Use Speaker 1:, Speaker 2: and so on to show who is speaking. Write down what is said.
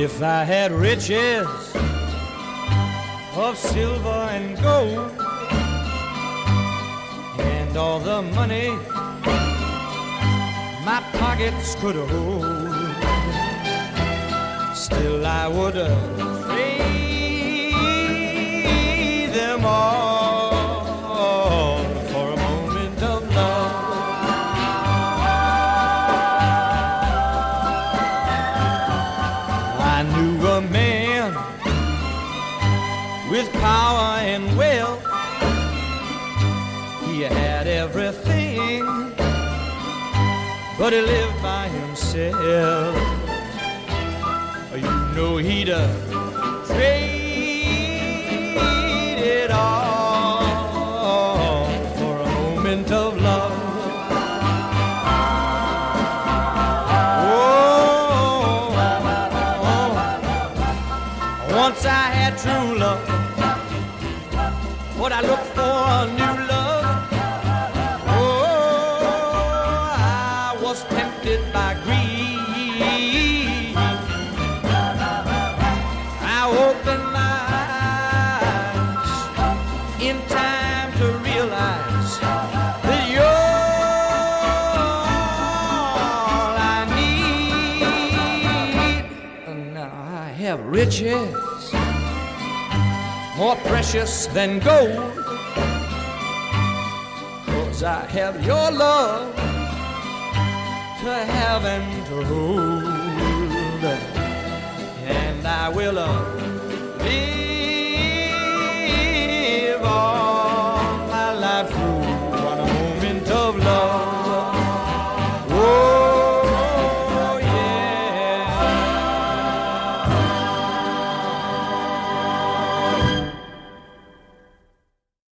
Speaker 1: If I had riches of silver and gold and all the money my pockets could hold, still I would trade them all for a moment of love. I knew a man with power and wealth. He had everything, but he lived by himself. You know he'd trade it all for a moment of love. Once I had true love, but I looked for a new love. Oh, I was tempted by greed. I opened my eyes in time to realize that you're all I need. And now I have riches more precious than gold, 'cause I have your love to have and to hold, and I will live